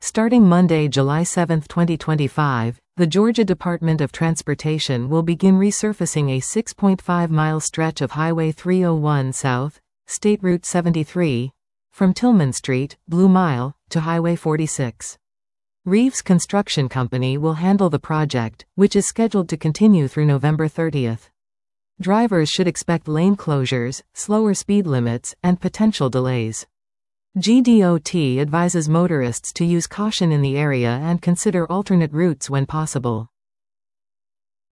Starting Monday, July 7, 2025, the Georgia Department of Transportation will begin resurfacing a 6.5-mile stretch of Highway 301 South, State Route 73, from Tillman Street, Blue Mile, to Highway 46. Reeves Construction Company will handle the project, which is scheduled to continue through November 30. Drivers should expect lane closures, slower speed limits, and potential delays. GDOT advises motorists to use caution in the area and consider alternate routes when possible.